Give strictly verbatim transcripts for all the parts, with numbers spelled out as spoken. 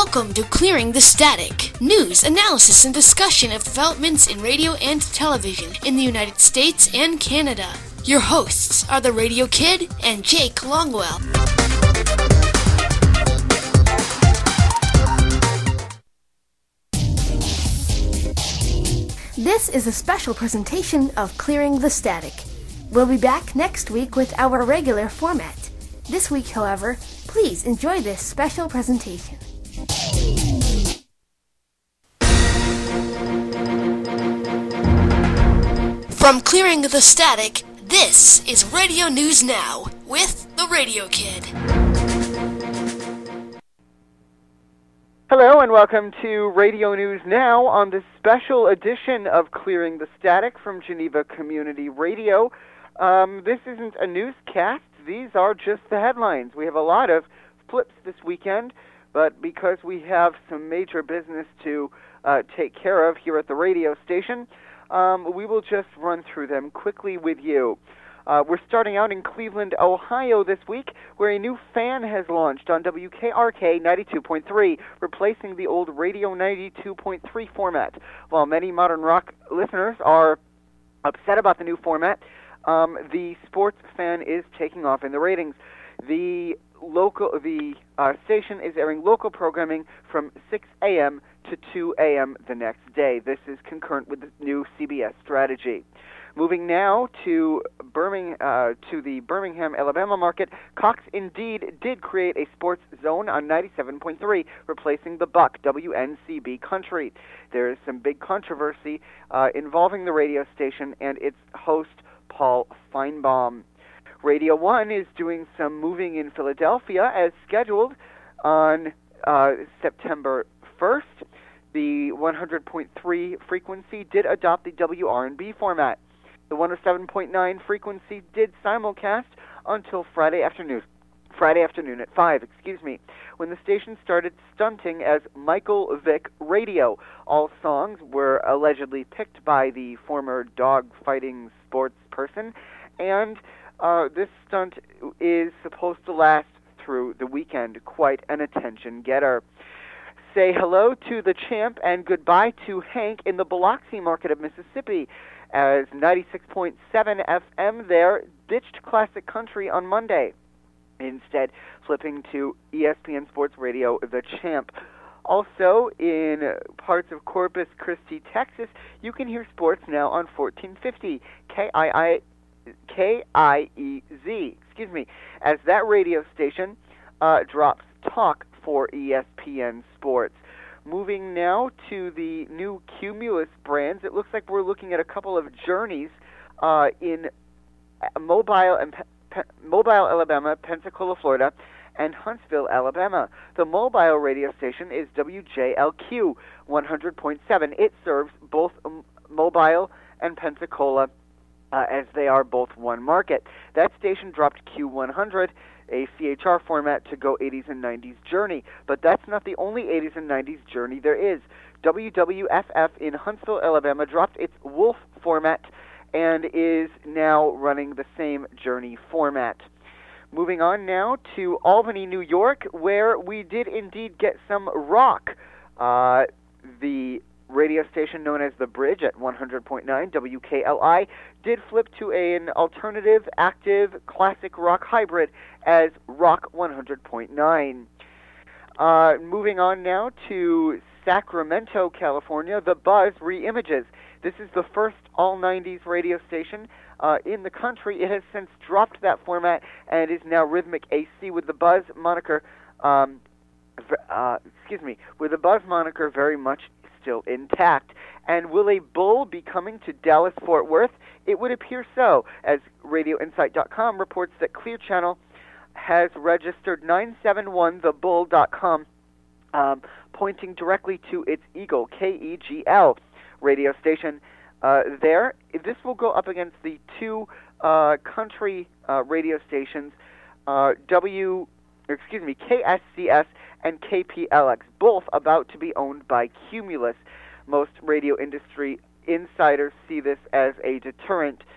Welcome to Clearing the Static, news, analysis, and discussion of developments in radio and television in the United States and Canada. Your hosts are the Radio Kid and Jake Longwell. This is a special presentation of Clearing the Static. We'll be back next week with our regular format. This week, however, please enjoy this special presentation. From Clearing the Static, this is Radio News Now with the Radio Kid. Hello and welcome to Radio News Now on this special edition of Clearing the Static from Geneva Community Radio. Um, this isn't a newscast. These are just the headlines. We have a lot of flips this weekend, but because we have some major business to uh, take care of here at the radio station, um, we will just run through them quickly with you. Uh, we're starting out in Cleveland, Ohio this week, where a new fan has launched on W K R K ninety-two point three, replacing the old Radio ninety-two point three format. While many modern rock listeners are upset about the new format, um, the sports fan is taking off in the ratings. The local, the uh, station is airing local programming from six a.m. to two a.m. the next day. This is concurrent with the new C B S strategy. Moving now to Birmingham, uh, to the Birmingham, Alabama market, Cox indeed did create a sports zone on ninety-seven point three, replacing the Buck W N C B Country. There is some big controversy uh, involving the radio station and its host, Paul Feinbaum. Radio one is doing some moving in Philadelphia as scheduled on uh, September first. The one hundred point three frequency did adopt the W R and B format. The one oh seven point nine frequency did simulcast until Friday afternoon. Friday afternoon at five, excuse me, when the station started stunting as Michael Vick Radio. All songs were allegedly picked by the former dog-fighting sports person, and uh, this stunt is supposed to last through the weekend. Quite an attention-getter. Say hello to the champ and goodbye to Hank in the Biloxi market of Mississippi, as ninety-six point seven F M there ditched classic country on Monday, instead flipping to E S P N Sports Radio, the champ. Also, in parts of Corpus Christi, Texas, you can hear sports now on fourteen fifty K I E Z, excuse me, as that radio station uh, drops talk for E S P N Sports. Moving now to the new Cumulus brands, it looks like we're looking at a couple of journeys uh, in Mobile, and Pe- Pe- Mobile, Alabama, Pensacola, Florida, and Huntsville, Alabama. The mobile radio station is W J L Q one hundred point seven. It serves both um, Mobile and Pensacola, uh, as they are both one market. That station dropped Q one hundred, a C H R format, to go eighties and nineties journey. But that's not the only eighties and nineties journey there is. W W F F in Huntsville, Alabama dropped its Wolf format and is now running the same journey format. Moving on now to Albany, New York, where we did indeed get some rock. Uh, the radio station known as The Bridge at one hundred point nine W K L I did flip to an alternative, active, classic rock hybrid as Rock one hundred point nine. Uh, moving on now to Sacramento, California, The Buzz reimages. This is the first all nineties radio station uh, in the country. It has since dropped that format and is now Rhythmic A C with the Buzz moniker, um, uh, excuse me, with the Buzz moniker very much still intact. And will a bull be coming to Dallas-Fort Worth? It would appear so, as Radio Insight dot com reports that Clear Channel has registered nine seven one the bull dot com, um, pointing directly to its Eagle, K E G L, radio station uh, there. This will go up against the two uh, country uh, radio stations, uh, W, excuse me, K S C S and K P L X, both about to be owned by Cumulus. Most radio industry insiders see this as a deterrent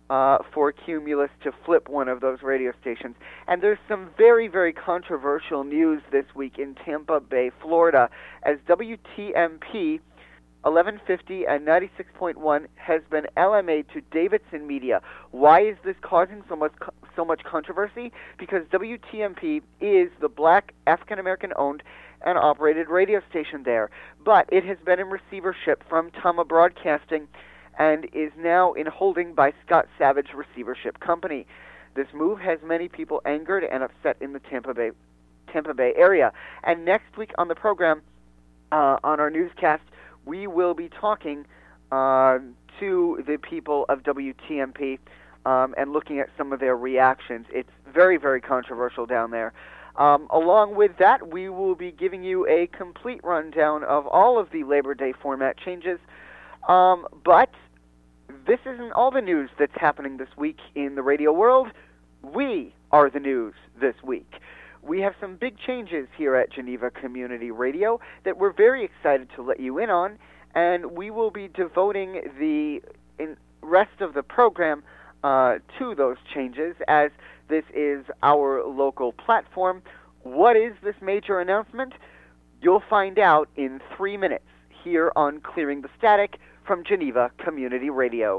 uh, for Cumulus to flip one of those radio stations. And there's some very, very controversial news this week in Tampa Bay, Florida, as W T M P eleven fifty and ninety-six point one has been L M A'd to Davidson Media. Why is this causing so much so much controversy? Because W T M P is the black African-American owned and operated radio station there, but it has been in receivership from Tama Broadcasting and is now in holding by Scott Savage Receivership Company. This move has many people angered and upset in the Tampa Bay Tampa Bay area. And next week on the program, uh, on our newscast, we will be talking uh, to the people of W T M P um, and looking at some of their reactions. It's very, very controversial down there. Um, along with that, we will be giving you a complete rundown of all of the Labor Day format changes. Um, but this isn't all the news that's happening this week in the radio world. We are the news this week. We have some big changes here at Geneva Community Radio that we're very excited to let you in on, and we will be devoting the in rest of the program uh, to those changes, as this is our local platform. What is this major announcement? You'll find out in three minutes here on Clearing the Static from Geneva Community Radio.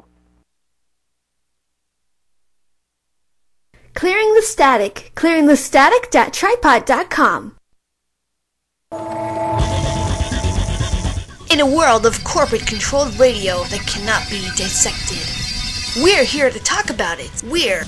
Clearing the Static. clearing the static dot tripod dot com. In a world of corporate-controlled radio that cannot be dissected, we're here to talk about it. We're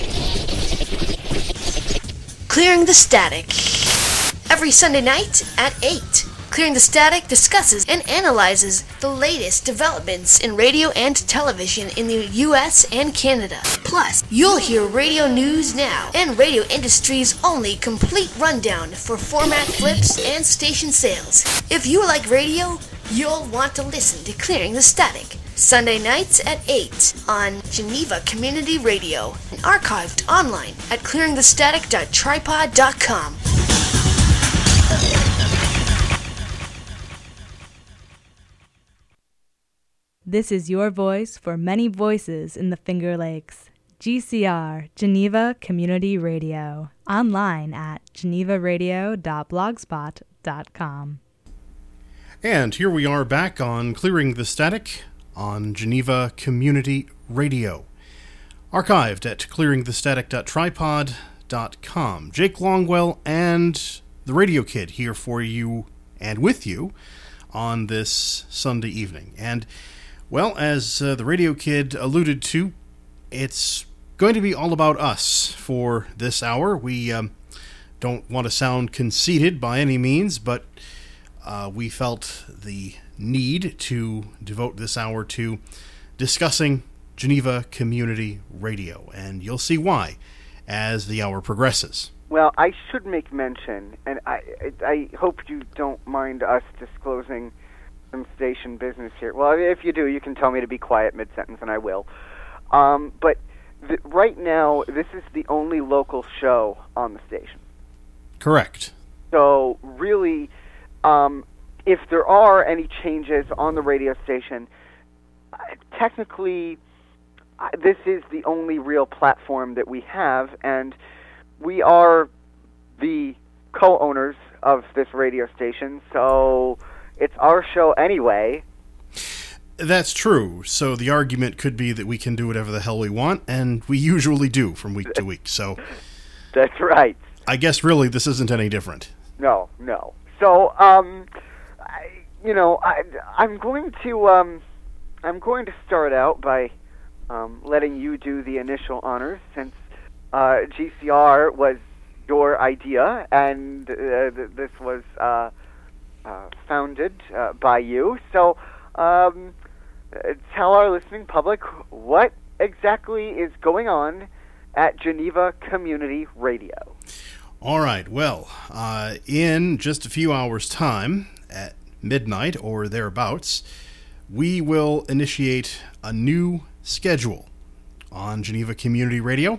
Clearing the Static. Every Sunday night at eight. Clearing the Static discusses and analyzes the latest developments in radio and television in the U S and Canada. Plus, you'll hear radio news now and radio industry's only complete rundown for format flips and station sales. If you like radio, you'll want to listen to Clearing the Static. Sunday nights at eight on Geneva Community Radio and archived online at clearing the static dot tripod dot com. This is your voice for many voices in the Finger Lakes. G C R, Geneva Community Radio. Online at geneva radio dot blogspot dot com. And here we are back on Clearing the Static on Geneva Community Radio. Archived at clearing the static dot tripod dot com. Jake Longwell and the Radio Kid here for you and with you on this Sunday evening. And well, as uh, the Radio Kid alluded to, it's going to be all about us for this hour. We um, don't want to sound conceited by any means, but uh, we felt the need to devote this hour to discussing Geneva Community Radio, and you'll see why as the hour progresses. Well, I should make mention, and I, I hope you don't mind us disclosing some station business here. Well, if you do, you can tell me to be quiet mid-sentence, and I will. Um, but th- right now, this is the only local show on the station. Correct. So, really, um, if there are any changes on the radio station, uh, technically, uh, this is the only real platform that we have, and we are the co-owners of this radio station, so it's our show anyway. That's true. So the argument could be that we can do whatever the hell we want, and we usually do from week to week. So that's right. I guess really this isn't any different. No, no. So, um, I, you know, I, I'm going to, um, I'm going to start out by um, letting you do the initial honors, since uh, G C R was your idea, and uh, th- this was uh, uh, founded uh, by you. So, um, tell our listening public what exactly is going on at Geneva Community Radio. All right, well, uh, in just a few hours' time, at midnight or thereabouts, we will initiate a new schedule on Geneva Community Radio.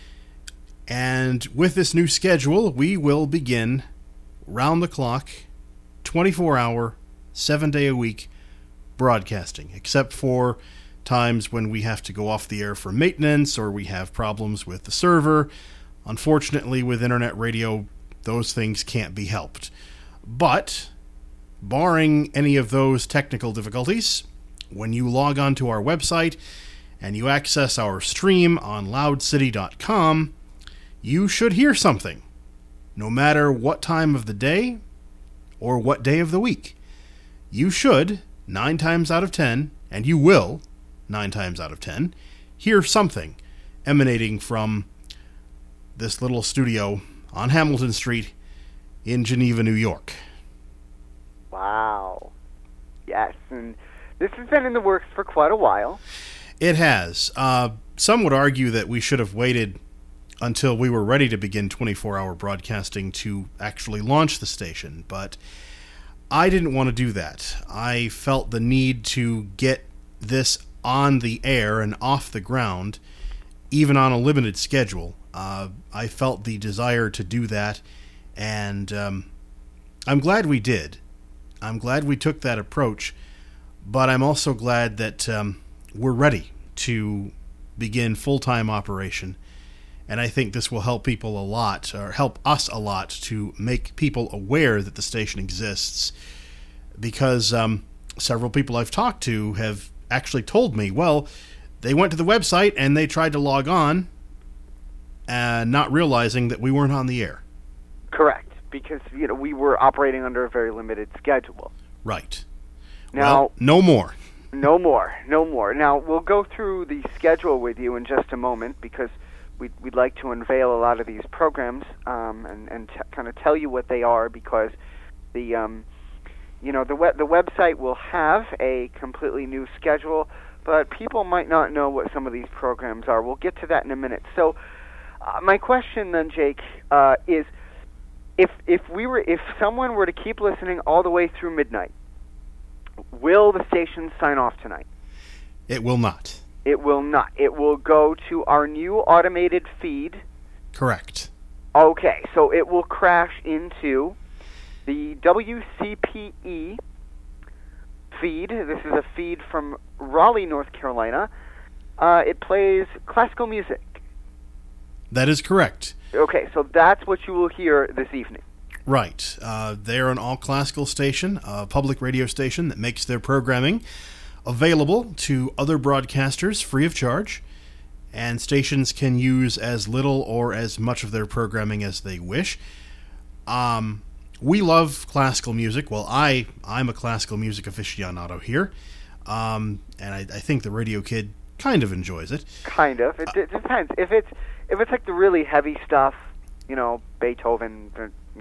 And with this new schedule, we will begin round-the-clock, twenty-four hour, seven-day-a-week broadcasting, except for times when we have to go off the air for maintenance or we have problems with the server. Unfortunately, with internet radio, those things can't be helped. But, barring any of those technical difficulties, when you log on to our website and you access our stream on loud city dot com, you should hear something, no matter what time of the day or what day of the week. You should, nine times out of ten, and you will, nine times out of ten, hear something emanating from this little studio on Hamilton Street in Geneva, New York. Wow. Yes, and this has been in the works for quite a while. It has. Uh, some would argue that we should have waited until we were ready to begin twenty-four hour broadcasting to actually launch the station, but I didn't want to do that. I felt the need to get this on the air and off the ground, even on a limited schedule. Uh, I felt the desire to do that, and um, I'm glad we did. I'm glad we took that approach, but I'm also glad that um, we're ready to begin full-time operation, and I think this will help people a lot, or help us a lot, to make people aware that the station exists, because um, several people I've talked to have actually told me, well, they went to the website and they tried to log on, and not realizing that we weren't on the air. Correct, because you know we were operating under a very limited schedule. Right. Now, well, no more. No more, no more. Now, we'll go through the schedule with you in just a moment, because we'd, we'd like to unveil a lot of these programs um, and, and t- kind of tell you what they are, because the um, you know the we- the website will have a completely new schedule, but people might not know what some of these programs are. We'll get to that in a minute. So, uh, my question then, Jake, uh, is if if we were if someone were to keep listening all the way through midnight, will the station sign off tonight? It will not. It will not. It will go to our new automated feed. Correct. Okay, so it will crash into the W C P E feed. This is a feed from Raleigh, North Carolina. Uh, it plays classical music. That is correct. Okay, so that's what you will hear this evening. Right. Uh, they're an all-classical station, a public radio station that makes their programming available to other broadcasters free of charge, and stations can use as little or as much of their programming as they wish. Um, we love classical music. Well, I, I'm a classical music aficionado here, um, and I, I think the Radio Kid kind of enjoys it. Kind of. It, uh, it depends. If it's if it's like the really heavy stuff, you know, Beethoven,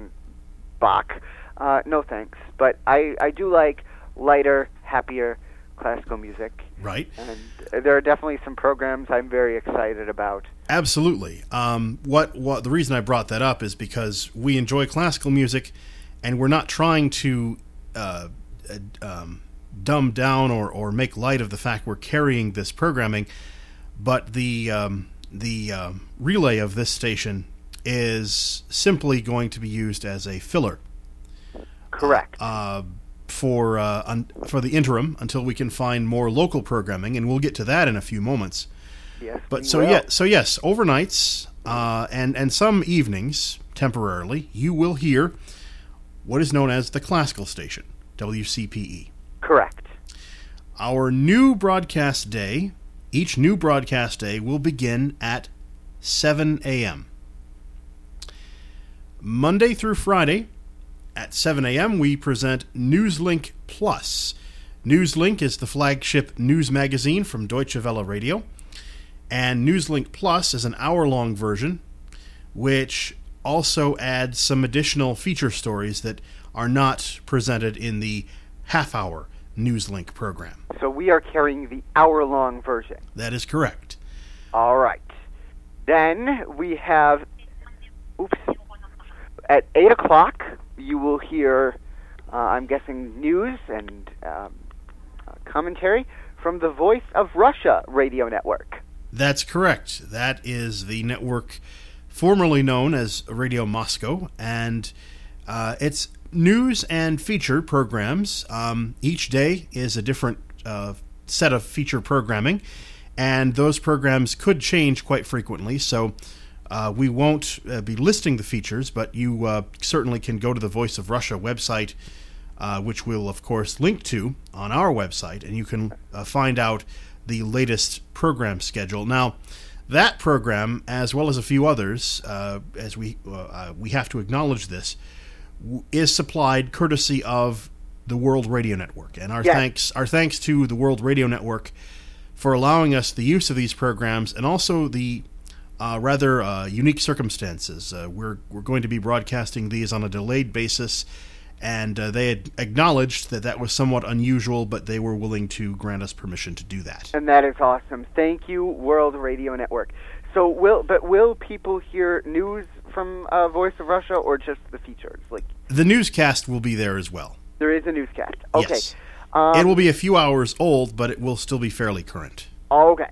Bach, uh, no thanks. But I, I do like lighter, happier classical music. Right. And there are definitely some programs I'm very excited about. Absolutely. Um, what what the reason I brought that up is because we enjoy classical music, and we're not trying to uh, um, dumb down or, or make light of the fact we're carrying this programming, but the um, the uh, relay of this station is simply going to be used as a filler. Correct. Uh, for uh, un- for the interim until we can find more local programming, and we'll get to that in a few moments. Yes. But we so will. yeah, so yes, overnights uh, and and some evenings temporarily, you will hear what is known as the classical station, W C P E. Correct. Our new broadcast day, each new broadcast day will begin at seven a.m. Monday through Friday at seven a.m. we present NewsLink Plus. NewsLink is the flagship news magazine from Deutsche Welle Radio, and NewsLink Plus is an hour-long version which also adds some additional feature stories that are not presented in the half-hour NewsLink program. So we are carrying the hour-long version. That is correct. All right. Then we have, oops, at eight o'clock, you will hear, uh, I'm guessing, news and um, commentary from the Voice of Russia radio network. That's correct. That is the network formerly known as Radio Moscow, and uh, it's news and feature programs. Um, each day is a different uh, set of feature programming, and those programs could change quite frequently, so uh, we won't uh, be listing the features, but you uh, certainly can go to the Voice of Russia website, uh, which we'll, of course, link to on our website, and you can uh, find out the latest program schedule. Now, that program, as well as a few others, uh, as we uh, we have to acknowledge this, w- is supplied courtesy of the World Radio Network, and our yes. thanks our thanks to the World Radio Network for allowing us the use of these programs, and also the uh, rather uh, unique circumstances. Uh, we're we're going to be broadcasting these on a delayed basis, and uh, they had acknowledged that that was somewhat unusual, but they were willing to grant us permission to do that. And that is awesome. Thank you, World Radio Network. So, will but will people hear news from uh, Voice of Russia, or just the features? Like the newscast will be there as well. There is a newscast. Okay. Yes. Um, it will be a few hours old, but it will still be fairly current. Okay.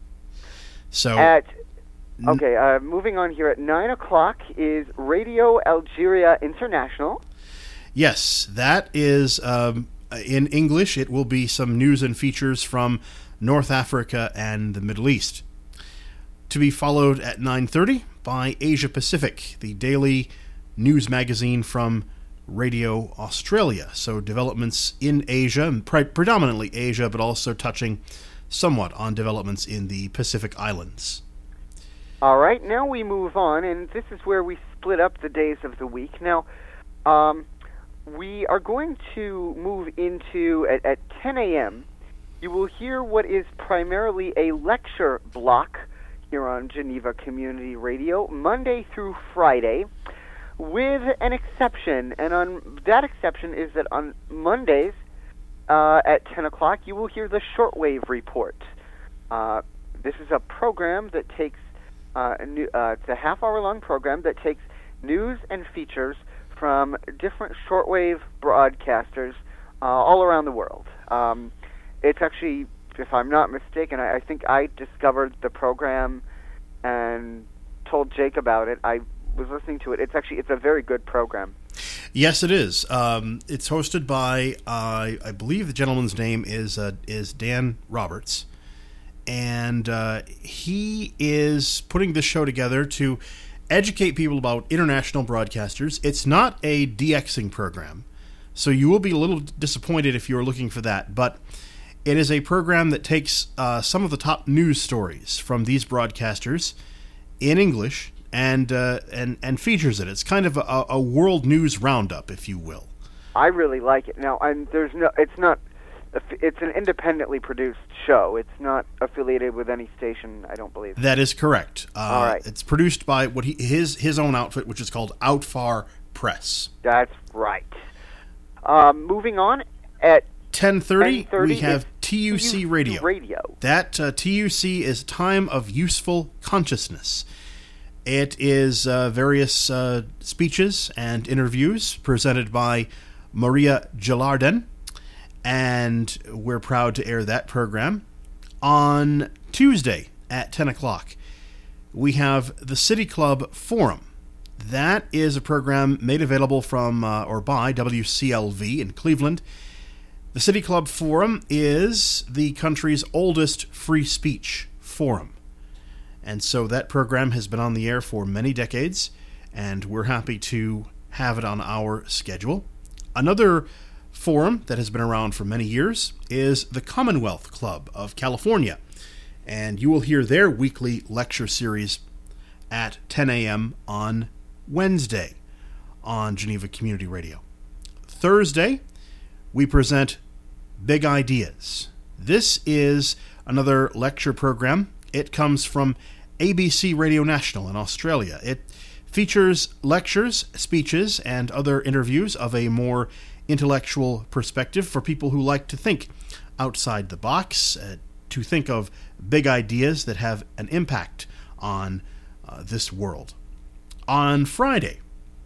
So At okay, uh, moving on here at nine o'clock is Radio Algeria International. Yes, that is um, in English. It will be some news and features from North Africa and the Middle East. To be followed at nine thirty by Asia Pacific, the daily news magazine from Radio Australia. So developments in Asia, and pre- predominantly Asia, but also touching somewhat on developments in the Pacific Islands. All right, now we move on, and this is where we split up the days of the week. Now, um, we are going to move into, at, at ten a.m., you will hear what is primarily a lecture block here on Geneva Community Radio, Monday through Friday, with an exception. And on that exception is that on Mondays uh, at ten o'clock, you will hear the Shortwave Report. Uh, this is a program that takes, uh, a new, uh, it's a half-hour-long program that takes news and features from different shortwave broadcasters uh, all around the world. Um, it's actually, if I'm not mistaken, I, I think I discovered the program and told Jake about it. I was listening to it. It's actually, it's a very good program. Yes, it is. Um, it's hosted by, uh, I believe the gentleman's name is uh, is Dan Roberts, and uh, he is putting this show together to educate people about international broadcasters. It's not a DXing program, so you will be a little disappointed if you're looking for that, but it is a program that takes uh, some of the top news stories from these broadcasters in English and uh, and and features it. It's kind of a, a world news roundup, if you will. I really like it. Now, I'm, there's no, it's not, it's an independently produced show. It's not affiliated with any station, I don't believe. That is correct. Uh, All right. It's produced by what he, his his own outfit, which is called Outfar Press. That's right. Um, moving on, at ten thirty, we have is T U C Radio. Radio. That uh, T U C is Time of Useful Consciousness. It is uh, various uh, speeches and interviews presented by Maria Gilardin, and we're proud to air that program. On Tuesday at ten o'clock, we have the City Club Forum. That is a program made available from uh, or by W C L V in Cleveland. The City Club Forum is the country's oldest free speech forum. And so that program has been on the air for many decades, and we're happy to have it on our schedule. Another forum that has been around for many years is the Commonwealth Club of California, and you will hear their weekly lecture series at ten a.m. on Wednesday on Geneva Community Radio. Thursday, we present Big Ideas. This is another lecture program. It comes from A B C Radio National in Australia. It features lectures, speeches, and other interviews of a more intellectual perspective for people who like to think outside the box, uh, to think of big ideas that have an impact on uh, this world. On Friday,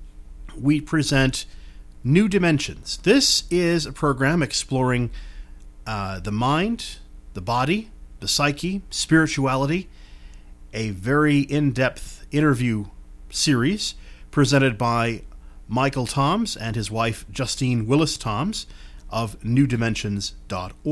we present New Dimensions. This is a program exploring uh, the mind, the body, the psyche, spirituality, a very in-depth interview series presented by Michael Toms and his wife Justine Willis Toms of new dimensions dot org.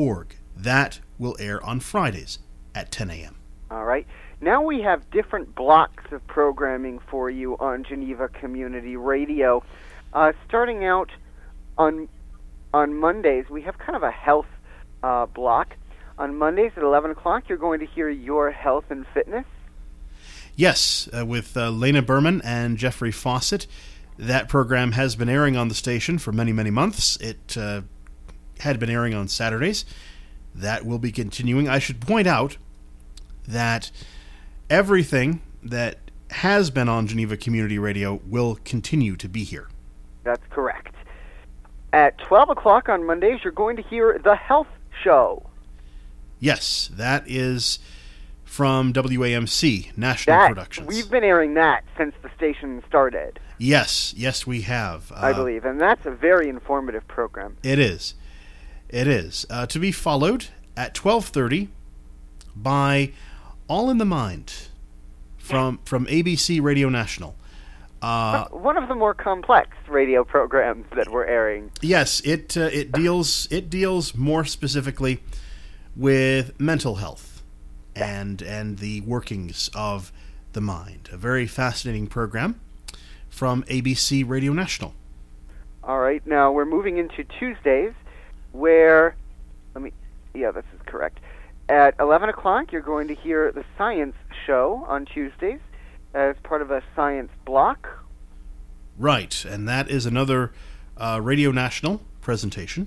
That will air on Fridays at ten a.m. All right. Now we have different blocks of programming for you on Geneva Community Radio. Uh, starting out on on Mondays, we have kind of a health uh, block. On Mondays at eleven o'clock, you're going to hear Your Health and Fitness. Yes, uh, with uh, Lena Berman and Jeffrey Fawcett. That program has been airing on the station for many, many months. It uh, had been airing on Saturdays. That will be continuing. I should point out that everything that has been on Geneva Community Radio will continue to be here. That's correct. At twelve o'clock on Mondays, you're going to hear The Health Show. Yes, that is from W A M C, National that, Productions. We've been airing that since the station started. Yes, yes we have. Uh, I believe, and that's a very informative program. It is. It is. Uh, to be followed at twelve thirty by All in the Mind from from A B C Radio National. Uh, One of the more complex radio programs that we're airing. Yes, it uh, it deals it deals more specifically with mental health and and the workings of the mind. A very fascinating program from A B C Radio National. All right, now we're moving into Tuesdays, where let me yeah, this is correct. At eleven o'clock, you're going to hear the Science Show on Tuesdays as part of a science block. Right, and that is another uh, Radio National presentation.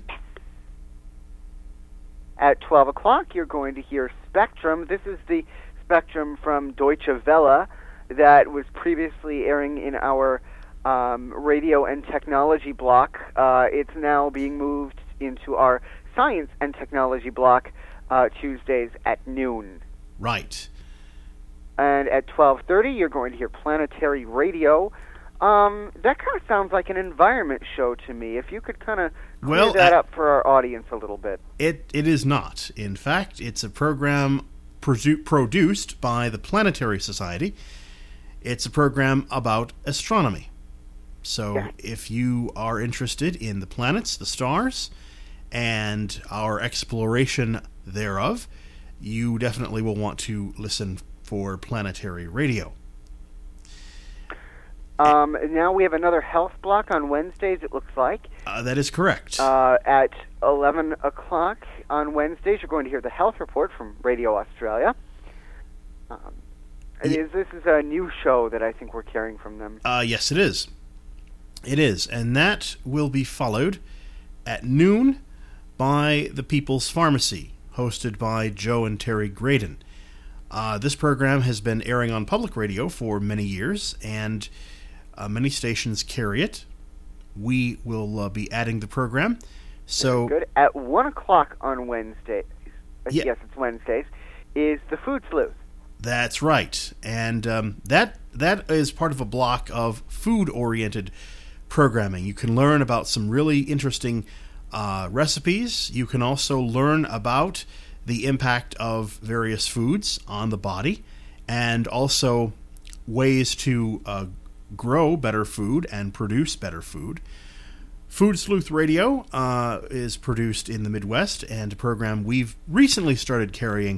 At twelve o'clock, you're going to hear Spectrum. This is the Spectrum from Deutsche Welle that was previously airing in our um, radio and technology block. Uh, it's now being moved into our science and technology block uh, Tuesdays at noon. Right. And at twelve thirty, you're going to hear Planetary Radio. Um, that kind of sounds like an environment show to me. If you could kind of clear well, that uh, up for our audience a little bit. It It is not. In fact, it's a program produ- produced by the Planetary Society. It's a program about astronomy. So Yeah. if you are interested in the planets, the stars, and our exploration thereof, you definitely will want to listen for Planetary Radio. Um, now we have another health block on Wednesdays, it looks like. Uh, that is correct. Uh, at eleven o'clock on Wednesdays, you're going to hear the Health Report from Radio Australia. Um, it Ye- is, this is a new show that I think we're carrying from them. Uh, yes, it is. It is. And that will be followed at noon by The People's Pharmacy, hosted by Joe and Terry Graydon. Uh, this program has been airing on public radio for many years, and uh, many stations carry it. We will uh, be adding the program. So Good. At one o'clock on Wednesdays, Yeah. yes, it's Wednesdays, is the Food Sleuth. That's right, and um, that that is part of a block of food-oriented programming. You can learn about some really interesting uh, recipes. You can also learn about the impact of various foods on the body, and also ways to uh, grow better food and produce better food. Food Sleuth Radio uh, is produced in the Midwest, and a program we've recently started carrying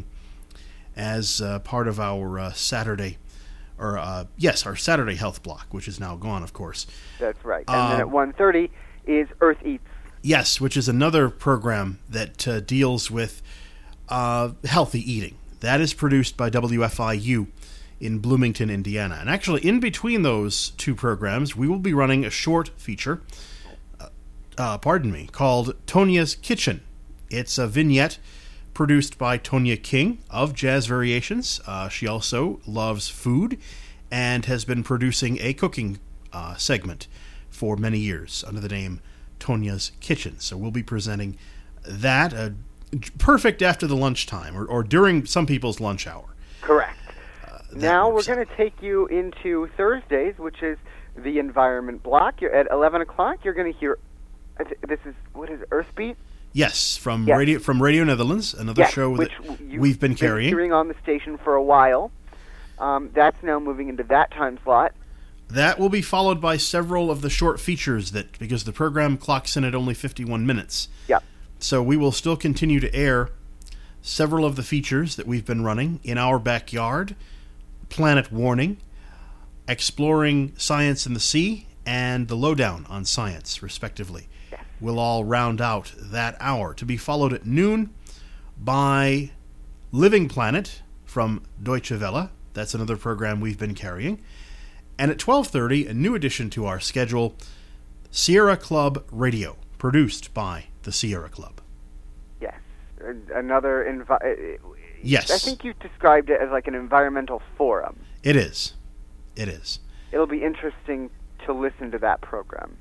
as uh, part of our uh, Saturday, or uh, yes, our Saturday health block, which is now gone, of course. That's right. And Uh, then at one thirty is Earth Eats. Yes, which is another program that uh, deals with uh, healthy eating. That is produced by W F I U in Bloomington, Indiana. And actually, in between those two programs, we will be running a short feature, uh, uh, pardon me, called Tonia's Kitchen. It's a vignette produced by Tonia King of Jazz Variations. Uh, she also loves food and has been producing a cooking uh, segment for many years under the name Tonia's Kitchen. So we'll be presenting that uh, perfect after the lunchtime or, or during some people's lunch hour. Correct. Uh, that Now we're works going to take you into Thursdays, which is the environment block. You're at eleven o'clock. You're going to hear. I thi- This is what is it, Earthbeat? Yes, from Yes. radio from Radio Netherlands, another Yes, show which that you've we've been carrying. hearing on the station for a while. Um, that's now moving into that time slot. That will be followed by several of the short features that because the program clocks in at only fifty-one minutes. Yeah. So we will still continue to air several of the features that we've been running: In Our Backyard, Planet Warning, Exploring Science in the Sea, and The Lowdown on Science, respectively, will all round out that hour, to be followed at noon by Living Planet from Deutsche Welle. That's another program we've been carrying. And at twelve thirty, a new addition to our schedule, Sierra Club Radio, produced by the Sierra Club. Yes. Another... Envi- yes. I think you described it as like an environmental forum. It is. It is. It'll be interesting to listen to that program.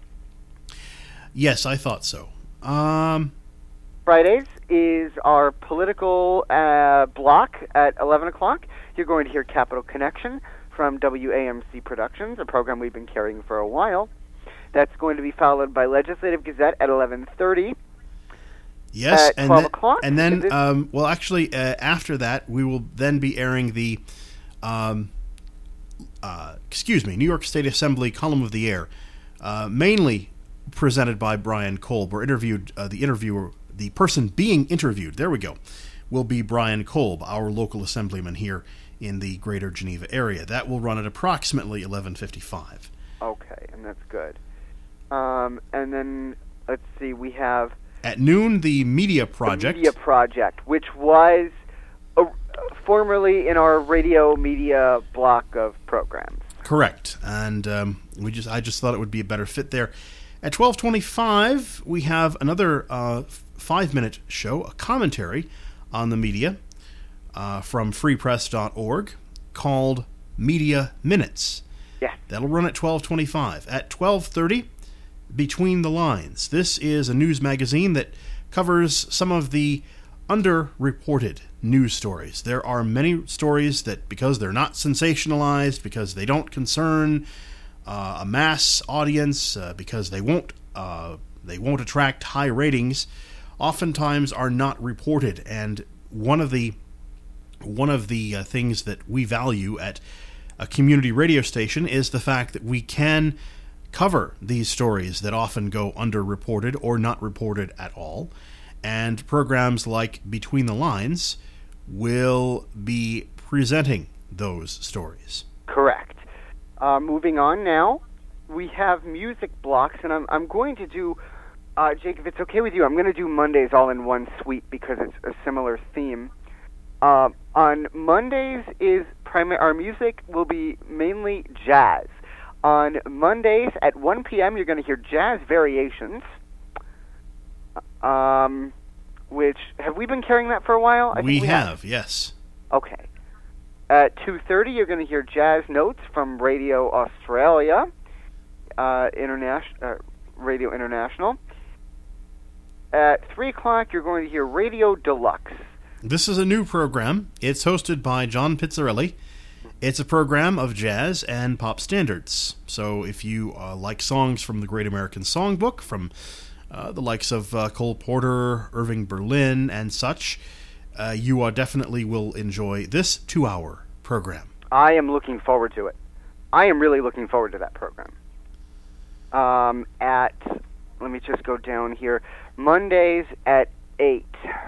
Yes, I thought so. Um... Fridays is our political uh, block at eleven o'clock. You're going to hear Capital Connection from W A M C Productions, a program we've been carrying for a while. That's going to be followed by Legislative Gazette at eleven thirty. Yes, at and twelve then, o'clock. And then, um, well, actually, uh, after that, we will then be airing the, um, uh, excuse me, New York State Assembly Column of the Air, uh, mainly presented by Brian Kolb, or interviewed, uh, the interviewer, the person being interviewed, there we go, will be Brian Kolb, our local assemblyman here in the greater Geneva area. That will run at approximately eleven fifty-five. Okay, and that's good. Um, and then, let's see, we have... At noon, the Media Project. The Media Project, which was uh, formerly in our radio media block of programs. Correct. And um, we just I just thought it would be a better fit there. At twelve twenty-five, we have another uh, five-minute show, a commentary on the media uh, from free press dot org called Media Minutes. Yeah. That'll run at twelve twenty-five. At twelve thirty, Between the Lines. This is a news magazine that covers some of the underreported news stories. There are many stories that, because they're not sensationalized, because they don't concern uh, a mass audience, uh, because they won't uh, they won't attract high ratings, oftentimes are not reported. And one of the one of the uh, things that we value at a community radio station is the fact that we can cover these stories that often go underreported or not reported at all. And programs like Between the Lines will be presenting those stories. Correct. Uh, moving on now, we have music blocks, and I'm I'm going to do, uh, Jake, if it's okay with you, I'm going to do Mondays all in one sweep because it's a similar theme. Uh, on Mondays, is primary our music will be mainly jazz. On Mondays at one p.m., you're going to hear Jazz Variations, um, which, have we been carrying that for a while? I we, think we have, have, yes. Okay. At two thirty, you're going to hear Jazz Notes from Radio Australia, uh, International, uh, Radio International. At three o'clock, you're going to hear Radio Deluxe. This is a new program. It's hosted by John Pizzarelli. It's a program of jazz and pop standards. So if you uh, like songs from the Great American Songbook, from uh, the likes of uh, Cole Porter, Irving Berlin, and such, uh, you uh, definitely will enjoy this two-hour program. I am looking forward to it. I am really looking forward to that program. Um, at, let me just go down here, Mondays at eight.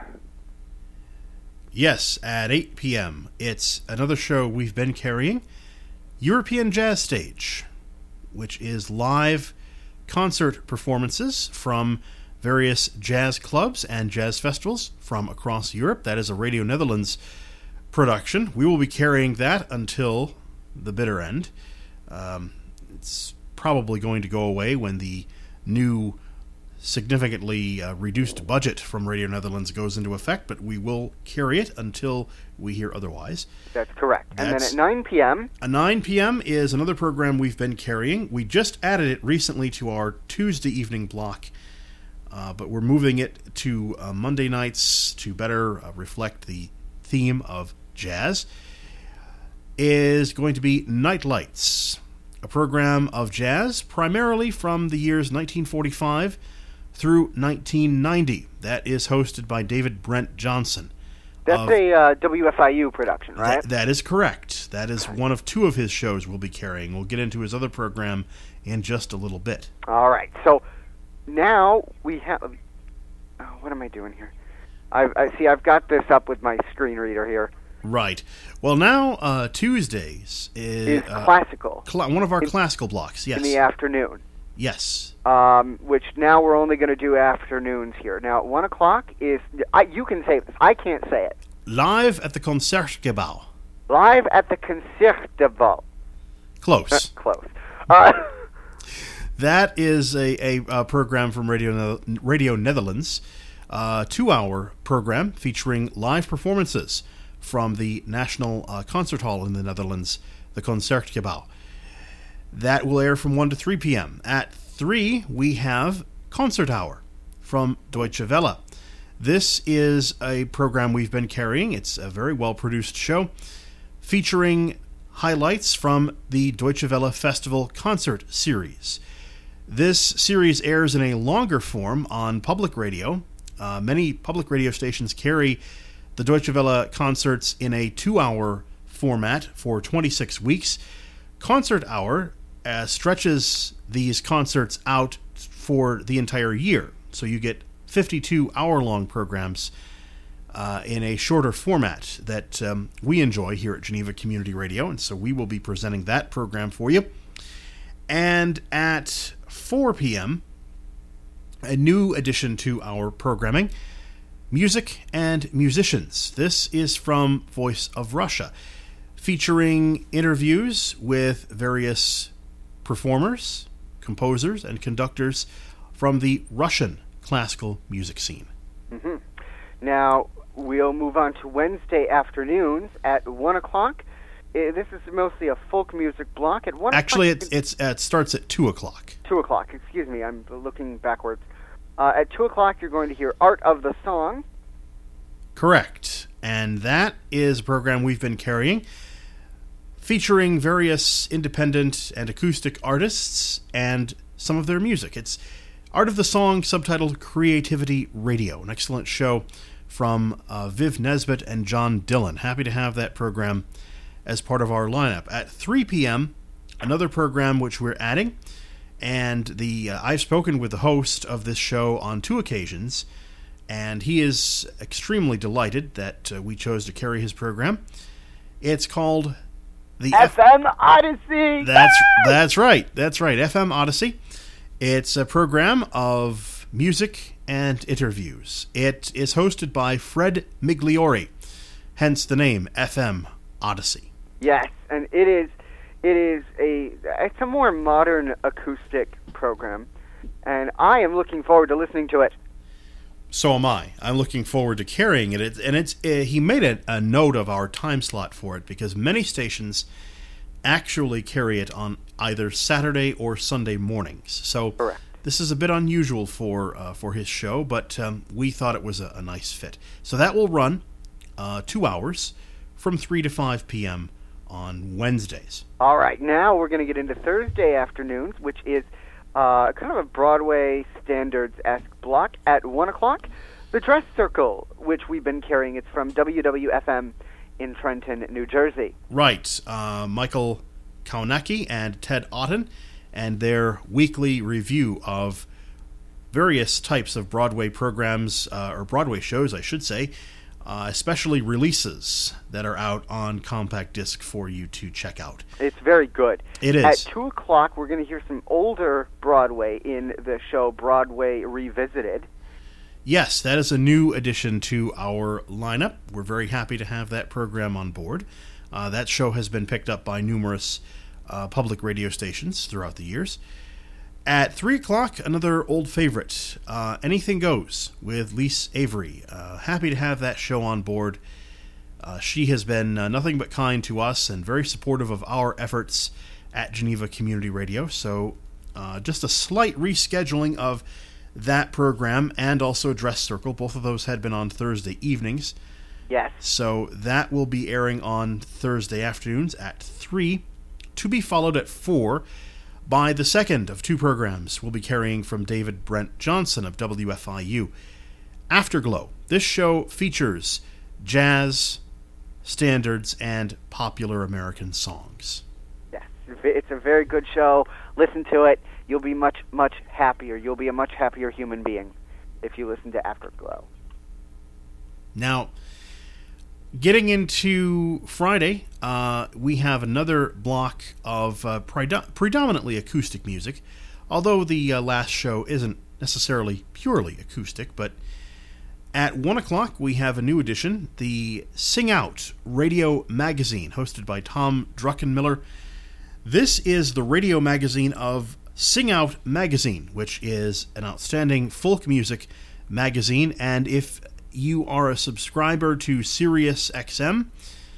Yes, at eight p.m. It's another show we've been carrying, European Jazz Stage, which is live concert performances from various jazz clubs and jazz festivals from across Europe. That is a Radio Netherlands production. We will be carrying that until the bitter end. Um, it's probably going to go away when the new significantly uh, reduced budget from Radio Netherlands goes into effect, but we will carry it until we hear otherwise. That's correct. That's, and then at nine p.m. At nine p.m. is another program we've been carrying. We just added it recently to our Tuesday evening block, uh, but we're moving it to uh, Monday nights to better uh, reflect the theme of jazz. Is going to be Night Lights, a program of jazz primarily from the years nineteen forty-five through nineteen ninety. That is hosted by David Brent Johnson. That's of, a uh, W F I U production, right? That, that is correct. That is one of two of his shows we'll be carrying. We'll get into his other program in just a little bit. All right. So now we have... Oh, what am I doing here? I, I see. I've got this up with my screen reader here. Right. Well, now uh, Tuesdays is, is uh, classical. Cl- one of our in, classical blocks. Yes. In the afternoon. Yes. Um, which now we're only going to do afternoons here. Now, at one o'clock is... I, you can say this. I can't say it. Live at the Concertgebouw. Live at the Concertgebouw. Close. Uh, close. Uh, that is a, a, a program from Radio, Radio Netherlands. Uh, two-hour program featuring live performances from the National uh, Concert Hall in the Netherlands, the Concertgebouw. That will air from one to three p.m. At three, we have Concert Hour from Deutsche Welle. This is a program we've been carrying. It's a very well-produced show featuring highlights from the Deutsche Welle Festival Concert Series. This series airs in a longer form on public radio. Uh, many public radio stations carry the Deutsche Welle concerts in a two-hour format for twenty-six weeks. Concert Hour uh, stretches these concerts out for the entire year. So you get fifty-two hour-long programs uh, in a shorter format that um, we enjoy here at Geneva Community Radio, and so we will be presenting that program for you. And at four p.m., a new addition to our programming, Music and Musicians. This is from Voice of Russia, featuring interviews with various performers, composers, and conductors from the Russian classical music scene. Mm-hmm. Now, we'll move on to Wednesday afternoons at one o'clock. Uh, this is mostly a folk music block. At one Actually, o'clock, it's, it's, uh, it starts at two o'clock. two o'clock, excuse me, I'm looking backwards. Uh, at two o'clock, you're going to hear Art of the Song. Correct. And that is a program we've been carrying, featuring various independent and acoustic artists and some of their music. It's Art of the Song, subtitled Creativity Radio, an excellent show from uh, Viv Nesbitt and John Dillon. Happy to have that program as part of our lineup. At three p.m., another program which we're adding, and the uh, I've spoken with the host of this show on two occasions, and he is extremely delighted that uh, we chose to carry his program. It's called the F M F- Odyssey. That's that's right. That's right. F M Odyssey. It's a program of music and interviews. It is hosted by Fred Migliori, hence the name F M Odyssey. Yes, and it is it is a it's a more modern acoustic program, and I am looking forward to listening to it. So am I. I'm looking forward to carrying it, it and it's uh, he made a, a note of our time slot for it because many stations actually carry it on either Saturday or Sunday mornings. So Correct. This is a bit unusual for uh, for his show, but um, we thought it was a, a nice fit. So that will run uh, two hours from three to five p.m. on Wednesdays. All right, now we're going to get into Thursday afternoons, which is uh, kind of a Broadway standards-esque block at one o'clock. The Dress Circle, which we've been carrying, it's from W W F M in Trenton, New Jersey. Right. Uh, Michael Kaunacki and Ted Otten and their weekly review of various types of Broadway programs, uh, or Broadway shows, I should say, uh, especially releases that are out on compact disc for you to check out. It's very good. It is. At two o'clock, we're going to hear some older Broadway in the show Broadway Revisited. Yes, that is a new addition to our lineup. We're very happy to have that program on board. Uh, that show has been picked up by numerous uh, public radio stations throughout the years. At three o'clock, another old favorite, uh, Anything Goes with Lise Avery. Uh, happy to have that show on board. Uh, she has been uh, nothing but kind to us and very supportive of our efforts at Geneva Community Radio. So uh, just a slight rescheduling of that program and also Dress Circle. Both of those had been on Thursday evenings. Yes. So that will be airing on Thursday afternoons at three, to be followed at four by the second of two programs we'll be carrying from David Brent Johnson of W F I U. Afterglow. This show features jazz, standards, and popular American songs. Yes, it's a very good show. Listen to it. You'll be much, much happier. You'll be a much happier human being if you listen to Afterglow. Now, getting into Friday, uh, we have another block of uh, pred- predominantly acoustic music, although the uh, last show isn't necessarily purely acoustic, but at one o'clock we have a new edition, the Sing Out Radio Magazine, hosted by Tom Druckenmiller. This is the radio magazine of Sing Out Magazine, which is an outstanding folk music magazine, and if you are a subscriber to Sirius X M,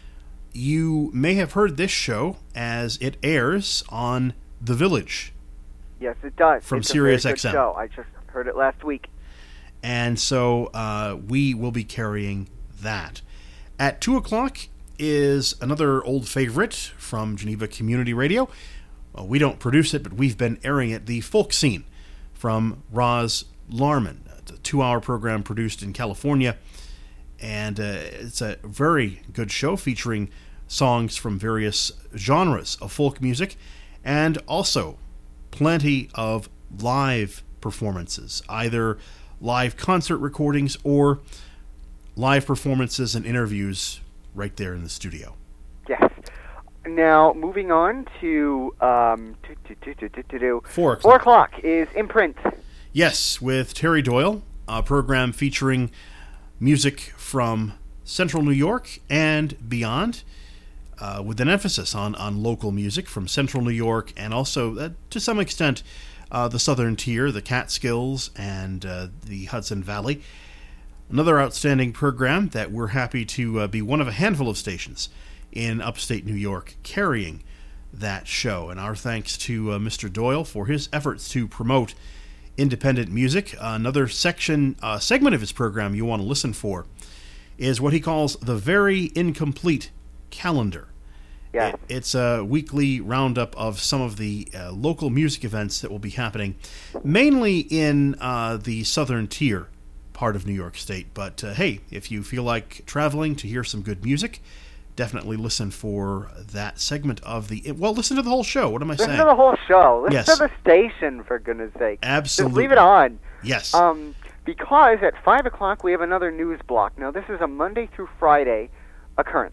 you may have heard this show as it airs on The Village. Yes, it does. From it's Sirius a very X M. good show. I just heard it last week. And so uh, we will be carrying that. At two o'clock is another old favorite from Geneva Community Radio. Well, we don't produce it, but we've been airing it, the Folk Scene from Roz Larman. It's a two-hour program produced in California, and uh, it's a very good show featuring songs from various genres of folk music, and also plenty of live performances, either live concert recordings or live performances and interviews right there in the studio. Yes. Now, moving on to um, to, to, to, to, to, to, Four o'clock. Four o'clock is Imprint. Yes, with Terry Doyle, a program featuring music from Central New York and beyond, uh, with an emphasis on, on local music from Central New York and also, uh, to some extent, uh, the Southern Tier, the Catskills, and uh, the Hudson Valley. Another outstanding program that we're happy to uh, be one of a handful of stations in upstate New York carrying that show. And our thanks to uh, Mister Doyle for his efforts to promote independent music. Uh, another section, uh, segment of his program you want to listen for is what he calls the Very Incomplete Calendar. Yes. It, it's a weekly roundup of some of the uh, local music events that will be happening, mainly in uh, the Southern Tier part of New York State. But uh, hey, if you feel like traveling to hear some good music, definitely listen for that segment of the... Well, listen to the whole show. What am I listen saying? Listen to the whole show. Listen Yes. to the station, for goodness sake. Absolutely. Just leave it on. Yes. Um, because at five o'clock we have another news block. Now, this is a Monday through Friday occurrence.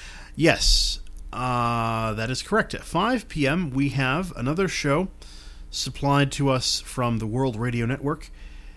Yes, uh, that is correct. At five p.m. we have another show supplied to us from the World Radio Network.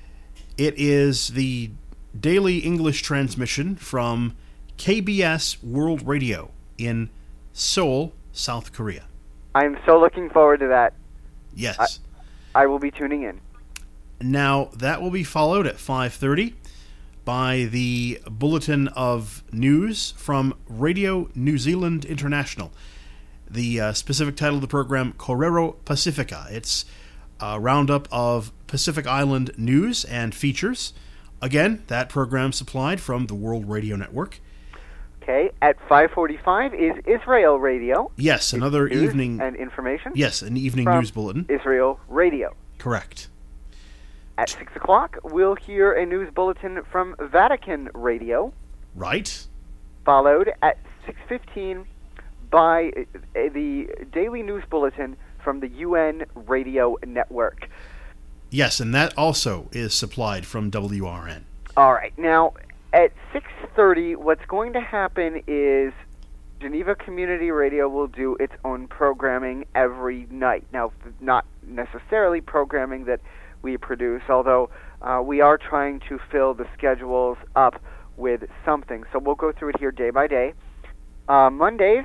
It is the daily English transmission from K B S World Radio in Seoul, South Korea. I'm so looking forward to that. Yes. I, I will be tuning in. Now, that will be followed at five thirty by the Bulletin of News from Radio New Zealand International. The uh, specific title of the program, Correro Pacifica. It's a roundup of Pacific Island news and features. Again, that program supplied from the World Radio Network. Okay, at five forty-five is Israel Radio. Yes, another news evening... and information. Yes, an evening from news bulletin. Israel Radio. Correct. At six o'clock, we'll hear a news bulletin from Vatican Radio. Right. Followed at six fifteen by uh, the daily news bulletin from the U N Radio Network. Yes, and that also is supplied from W R N. All right. Now, at six thirty, what's going to happen is Geneva Community Radio will do its own programming every night. Now, not necessarily programming that we produce, although uh, we are trying to fill the schedules up with something. So we'll go through it here day by day. Uh, Mondays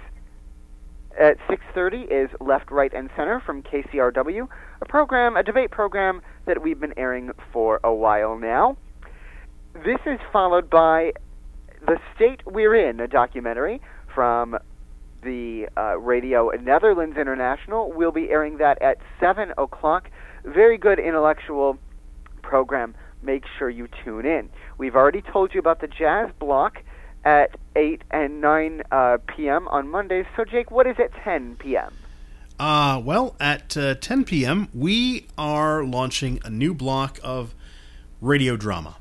at six thirty is Left, Right, and Center from K C R W, a program, a debate program that we've been airing for a while now. This is followed by The State We're In, a documentary from the uh, Radio Netherlands International. We'll be airing that at seven o'clock. Very good intellectual program. Make sure you tune in. We've already told you about the jazz block at eight and nine uh, p.m. on Mondays. So, Jake, what is at ten p.m.? Uh, well, at uh, ten p.m., we are launching a new block of radio drama.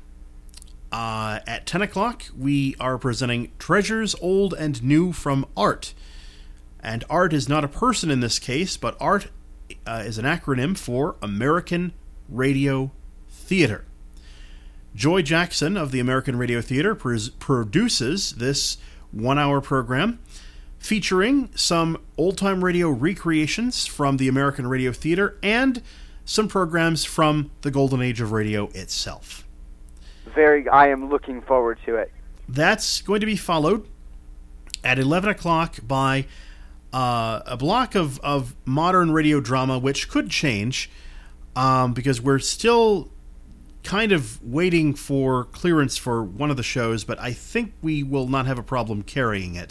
Uh, at ten o'clock, we are presenting Treasures Old and New from ART. And ART is not a person in this case, but ART uh, is an acronym for American Radio Theater. Joy Jackson of the American Radio Theater pr- produces this one-hour program featuring some old-time radio recreations from the American Radio Theater and some programs from the Golden Age of Radio itself. Very, I am looking forward to it. That's going to be followed at eleven o'clock by uh, a block of, of modern radio drama, which could change um, because we're still kind of waiting for clearance for one of the shows, but I think we will not have a problem carrying it.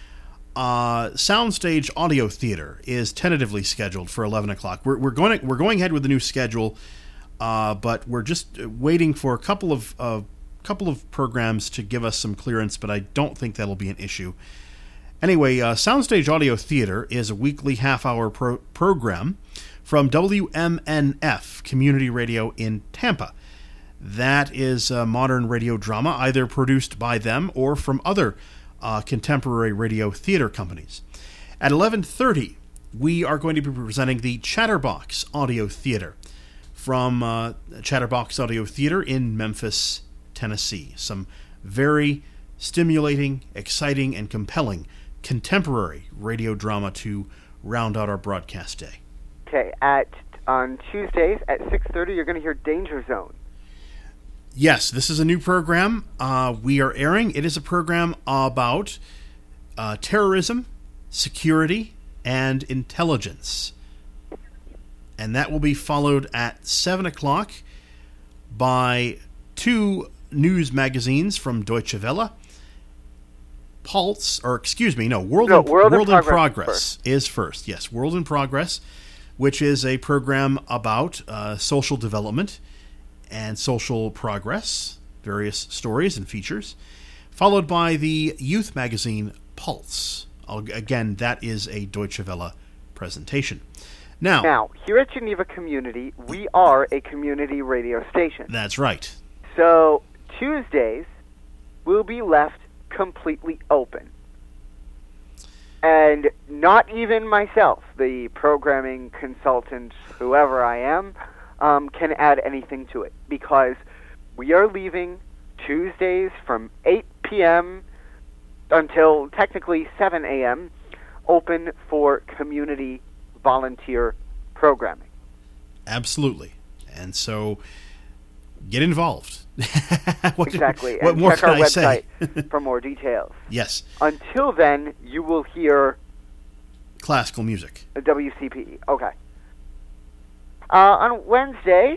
Uh, Soundstage Audio Theater is tentatively scheduled for eleven o'clock. We're, we're going to, we're going ahead with the new schedule, uh, but we're just waiting for a couple of uh, couple of programs to give us some clearance, but I don't think that'll be an issue. Anyway, uh, Soundstage Audio Theater is a weekly half-hour pro- program from W M N F Community Radio in Tampa. That is a modern radio drama, either produced by them or from other uh, contemporary radio theater companies. At eleven thirty, we are going to be presenting the Chatterbox Audio Theater from uh, Chatterbox Audio Theater in Memphis, Tennessee. Some very stimulating, exciting, and compelling contemporary radio drama to round out our broadcast day. Okay, at on Tuesdays at six thirty, you're going to hear Danger Zone. Yes, this is a new program uh, we are airing. It is a program about uh, terrorism, security, and intelligence. And that will be followed at seven o'clock by two news magazines from Deutsche Welle. Pulse, or excuse me, no, World, no, in, World, World in, in Progress, Progress is first. Yes, World in Progress, which is a program about uh, social development and social progress, various stories and features, followed by the youth magazine Pulse. Again, that is a Deutsche Welle presentation. Now, now, here at Geneva Community, we are a community radio station. That's right. So, Tuesdays will be left completely open. And not even myself, the programming consultant, whoever I am, um, can add anything to it, because we are leaving Tuesdays from eight p.m. until technically seven a.m. open for community volunteer programming. Absolutely. And so get involved. what, exactly. What and more check can our I website say? for more details. Yes. Until then, you will hear classical music. The W C P E. Okay. Uh, on Wednesday,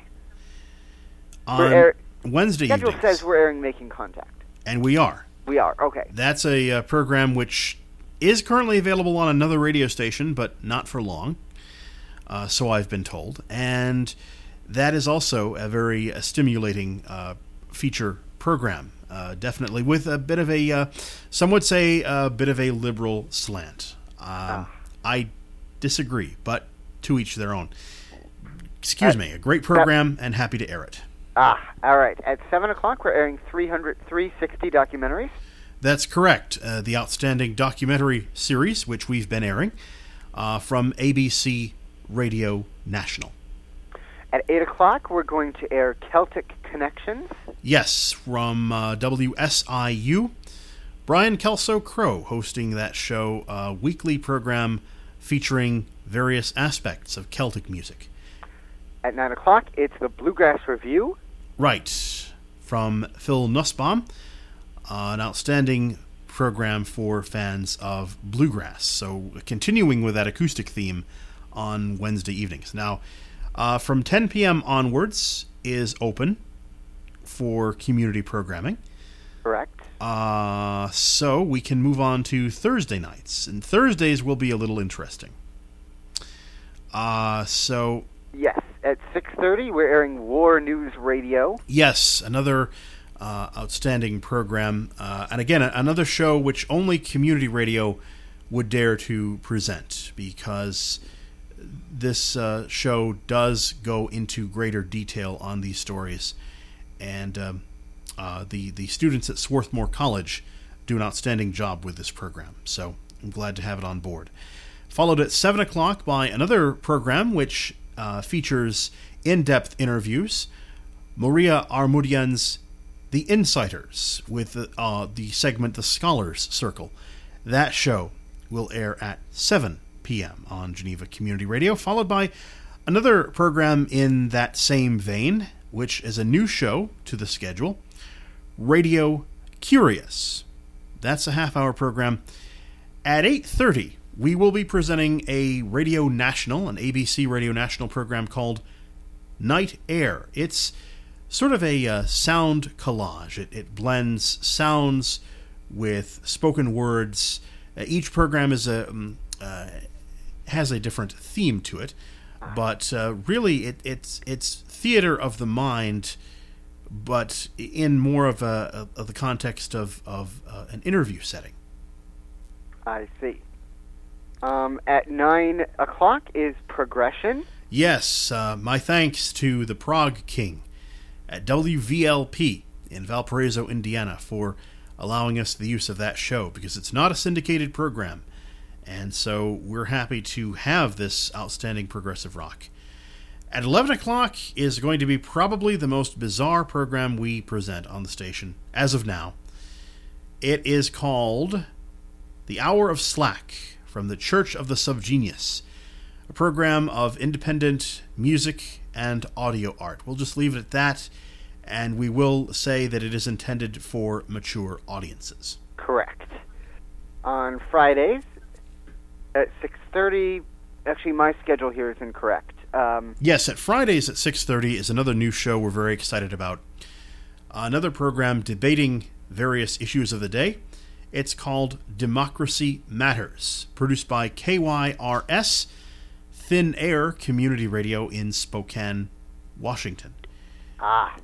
on air- Wednesday schedule evenings. says we're airing Making Contact. And we are. We are, okay. That's a uh, program which is currently available on another radio station, but not for long, uh, so I've been told. And that is also a very uh, stimulating uh, feature program, uh, definitely with a bit of a, uh, some would say, a bit of a liberal slant. Um, ah. I disagree, but to each their own. Excuse uh, me, a great program, uh, and happy to air it. Ah, all right. At seven o'clock, we're airing three hundred, three sixty documentaries. That's correct. Uh, the outstanding documentary series, which we've been airing, uh, from A B C Radio National. At eight o'clock, we're going to air Celtic Connections. Yes, from uh, W S I U. Brian Kelso-Crow hosting that show, a weekly program featuring various aspects of Celtic music. At nine o'clock, it's the Bluegrass Review. Right, from Phil Nussbaum, uh, an outstanding program for fans of bluegrass. So continuing with that acoustic theme on Wednesday evenings. Now, uh, from ten p.m. onwards is open for community programming. Correct. Uh, so we can move on to Thursday nights. And Thursdays will be a little interesting. Uh, so... Yes, at six thirty, we're airing War News Radio. Yes, another uh, outstanding program. Uh, and again, another show which only community radio would dare to present, because this uh, show does go into greater detail on these stories. And um, uh, the, the students at Swarthmore College do an outstanding job with this program. So I'm glad to have it on board. Followed at seven o'clock by another program which... Uh, features in-depth interviews, Maria Armudian's The Insiders with the, uh, the segment The Scholars Circle. That show will air at seven p.m. on Geneva Community Radio, followed by another program in that same vein, which is a new show to the schedule, Radio Curious. That's a half-hour program. At eight thirty, we will be presenting a Radio National, an A B C Radio National program called Night Air. It's sort of a uh, sound collage. It, it blends sounds with spoken words. Uh, each program is a um, uh, has a different theme to it, but uh, really it, it's it's theater of the mind, but in more of a of the context of of uh, an interview setting. I see. Um, at nine o'clock is Progression. Yes, uh, my thanks to the Prog King at W V L P in Valparaiso, Indiana, for allowing us the use of that show, because it's not a syndicated program, and so we're happy to have this outstanding progressive rock. At eleven o'clock is going to be probably the most bizarre program we present on the station as of now. It is called The Hour of Slack from the Church of the Subgenius, a program of independent music and audio art. We'll just leave it at that, and we will say that it is intended for mature audiences. Correct. On Fridays at six thirty, actually my schedule here is incorrect. Um, yes, at Fridays at six thirty is another new show we're very excited about. Another program debating various issues of the day. It's called Democracy Matters, produced by K Y R S, Thin Air Community Radio in Spokane, Washington. Ah.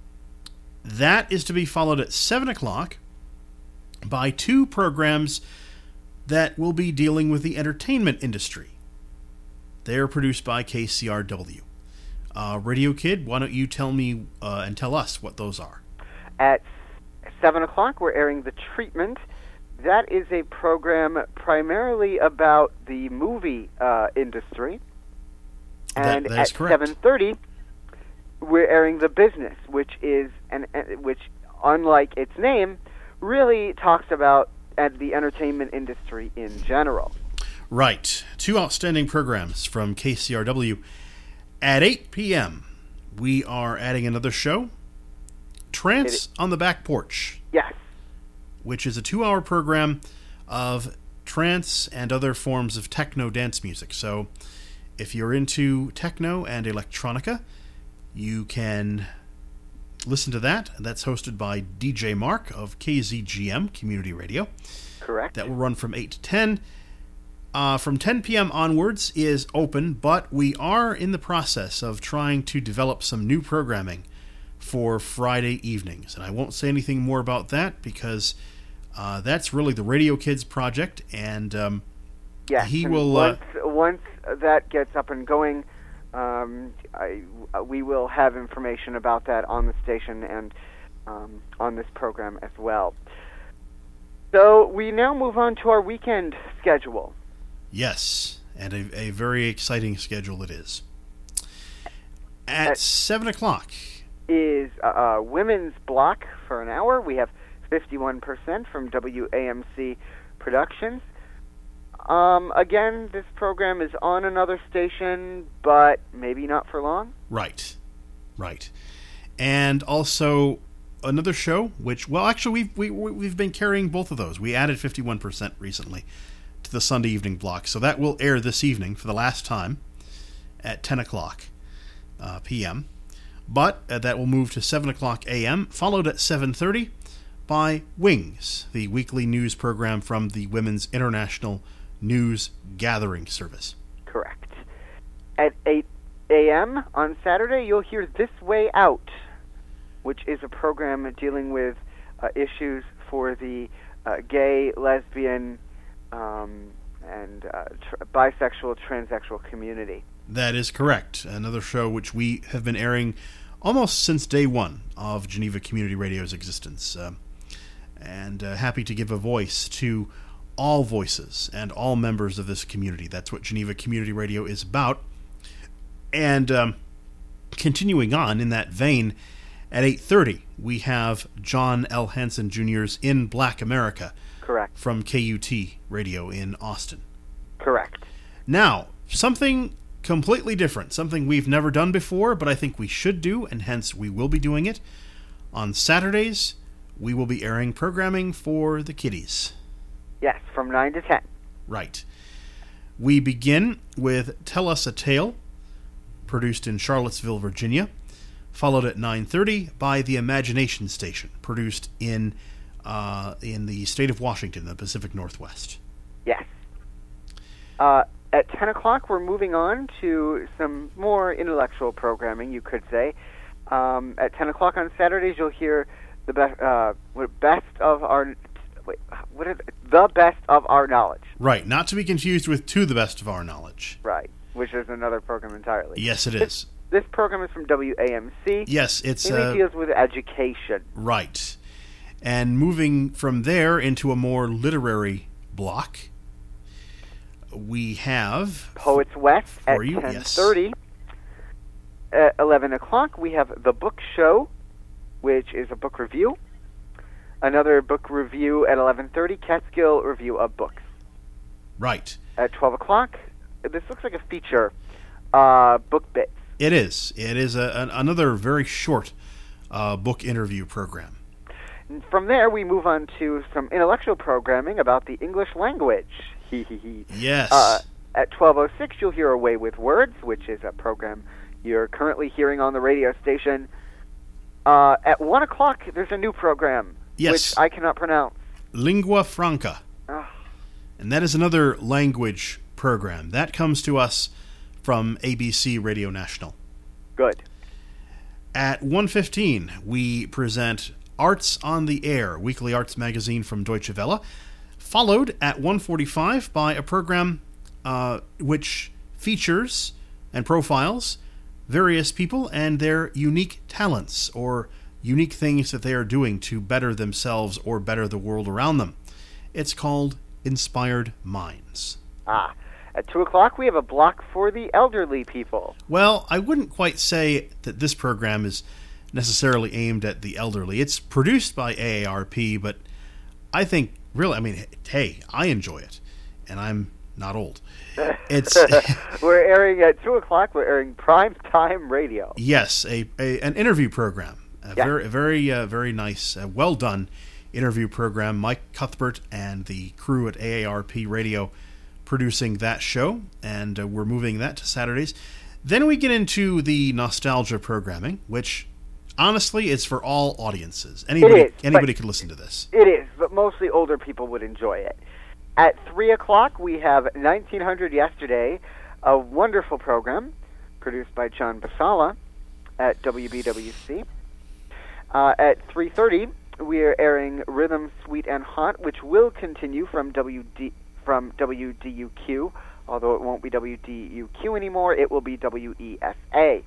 That is to be followed at seven o'clock by two programs that will be dealing with the entertainment industry. They are produced by K C R W. Uh, Radio Kid, why don't you tell me uh, and tell us what those are? At seven o'clock, we're airing The Treatment. That is a program primarily about the movie uh, industry. And that, that is at correct. seven thirty, we're airing The Business, which is an which, unlike its name, really talks about uh, the entertainment industry in general. Right. Two outstanding programs from K C R W. At eight p.m., we are adding another show, Trance on the Back Porch. Yes. Which is a two-hour program of trance and other forms of techno dance music. So if you're into techno and electronica, you can listen to that. That's hosted by D J Mark of K Z G M Community Radio. Correct. That will run from eight to ten. Uh, from ten p.m. onwards is open, but we are in the process of trying to develop some new programming for Friday evenings. And I won't say anything more about that because uh, that's really the Radio Kids project. And um, yes, he and will... Once, uh, once that gets up and going, um, I, we will have information about that on the station and um, on this program as well. So we now move on to our weekend schedule. Yes, and a, a very exciting schedule it is. At, At seven o'clock is a, a women's block for an hour. We have fifty-one percent from W A M C Productions. Um, again, this program is on another station, but maybe not for long. Right, right. And also another show, which, well, actually, we've, we, we've been carrying both of those. We added fifty-one percent recently to the Sunday evening block. So that will air this evening for the last time at ten o'clock uh, p.m. But uh, that will move to seven o'clock a.m., followed at seven thirty by Wings, the weekly news program from the Women's International News Gathering Service. Correct. At eight a.m. on Saturday, you'll hear This Way Out, which is a program dealing with uh, issues for the uh, gay, lesbian, Um, and uh, tr- bisexual, transsexual community. That is correct. Another show which we have been airing almost since day one of Geneva Community Radio's existence. Uh, and uh, happy to give a voice to all voices and all members of this community. That's what Geneva Community Radio is about. And um, continuing on in that vein, At eight thirty, we have John L. Hansen Junior's In Black America. Correct. From K U T Radio in Austin. Correct. Now, something completely different, something we've never done before, but I think we should do, and hence we will be doing it. On Saturdays, we will be airing programming for the kiddies. Yes, from nine to ten. Right. We begin with Tell Us a Tale, produced in Charlottesville, Virginia, followed at nine thirty by The Imagination Station, produced in uh, in the state of Washington, the Pacific Northwest. Yes. Uh, at ten o'clock, we're moving on to some more intellectual programming, you could say. Um, at ten o'clock on Saturdays, you'll hear the best, uh, best of our, wait, what is it? The best of our knowledge. Right, not to be confused with To the Best of Our Knowledge. Right, which is another program entirely. Yes, it is. This, this program is from W A M C. Yes, it's... It uh, deals with education. Right. And moving from there into a more literary block, we have... Poets West at you, ten yes. thirty. At eleven o'clock, we have The Book Show, which is a book review. Another book review at eleven thirty, Catskill Review of Books. Right. At twelve o'clock, this looks like a feature, uh, Book Bits. It is. It is a, an, another very short uh, book interview program. And from there, we move on to some intellectual programming about the English language. Yes. Uh, at twelve oh six, you'll hear Away with Words, which is a program you're currently hearing on the radio station. Uh, at one o'clock, there's a new program, yes. which I cannot pronounce. Lingua Franca. Oh. And that is another language program. That comes to us from A B C Radio National. Good. At one fifteen, we present Arts on the Air, weekly arts magazine from Deutsche Welle, followed at one forty-five by a program uh, which features and profiles various people and their unique talents or unique things that they are doing to better themselves or better the world around them. It's called Inspired Minds. Ah. At two o'clock, we have a block for the elderly people. Well, I wouldn't quite say that this program is necessarily aimed at the elderly. It's produced by A A R P, but I think, really, I mean, hey, I enjoy it, and I'm not old. It's We're airing at two o'clock, we're airing prime time radio. Yes, a, a an interview program. A yeah. very, very, uh, very nice, uh, well done interview program. Mike Cuthbert and the crew at A A R P Radio producing that show, and uh, we're moving that to Saturdays. Then we get into the nostalgia programming, which honestly is for all audiences. Anybody, it is, anybody can listen to this. It is, but mostly older people would enjoy it. At three o'clock, we have nineteen hundred Yesterday, a wonderful program produced by John Basala at W B W C. Uh, at three thirty, we are airing Rhythm, Sweet and Hot, which will continue from W D from W D U Q, although it won't be W D U Q anymore, it will be W E S A.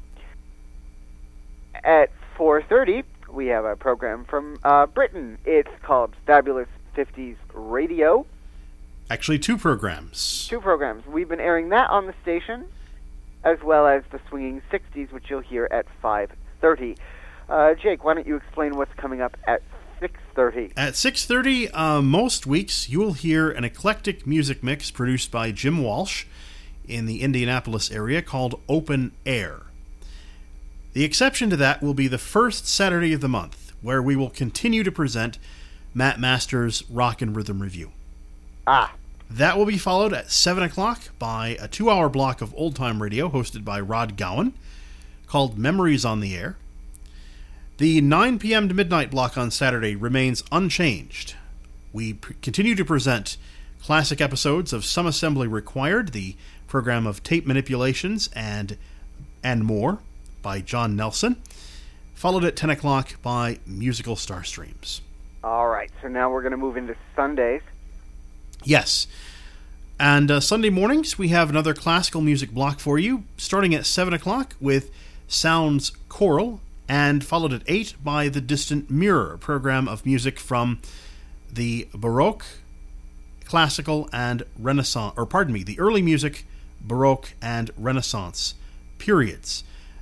At four thirty, we have a program from uh, Britain. It's called Fabulous fifties Radio. Actually, two programs. Two programs. We've been airing that on the station, as well as the Swinging sixties, which you'll hear at five thirty. Uh, Jake, why don't you explain what's coming up at six thirty? At six thirty, uh, most weeks, you will hear an eclectic music mix produced by Jim Walsh in the Indianapolis area called Open Air. The exception to that will be the first Saturday of the month, where we will continue to present Matt Masters' Rock and Rhythm Review. Ah. That will be followed at seven o'clock by a two-hour block of old-time radio hosted by Rod Gowan called Memories on the Air. The nine p.m. to midnight block on Saturday remains unchanged. We pr- continue to present classic episodes of Some Assembly Required, the program of tape manipulations and and more by John Nelson, followed at ten o'clock by Musical Starstreams. All right, so now we're going to move into Sundays. Yes. And uh, Sunday mornings, we have another classical music block for you, starting at seven o'clock with Sounds Choral, and followed at eight by The Distant Mirror, a program of music from the Baroque, Classical, and Renaissance, or pardon me, the early music, Baroque, and Renaissance periods.